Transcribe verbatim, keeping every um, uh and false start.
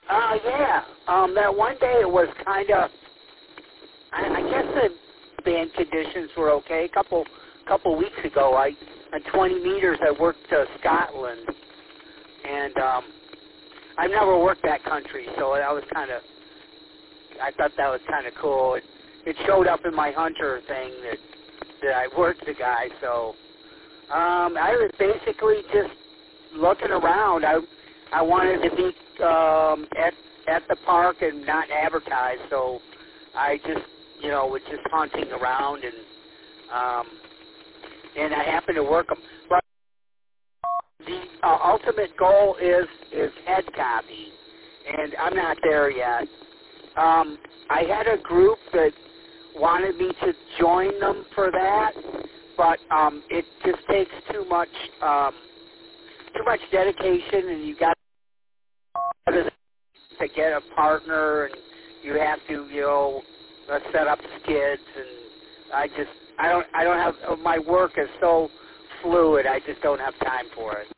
Uh, yeah. Um, that one day it was kind of, I, I guess the band conditions were okay. A couple, couple weeks ago, I, on twenty meters, I worked to Scotland, and um, I've never worked that country, so that was kind of, I thought that was kind of cool. It, it showed up in my Hunter thing that that I worked the guy, so um, I was basically just looking around. I I wanted to be um, at at the park and not advertise, so I just you know was just hunting around, and um, and I happened to work them. But the uh, ultimate goal is is head copy, and I'm not there yet. Um, I had a group that wanted me to join them for that, but um, it just takes too much um, too much dedication, and you got to get a partner, and you have to you know uh, set up skids, and I just I don't I don't have my work is so fluid. I just don't have time for it.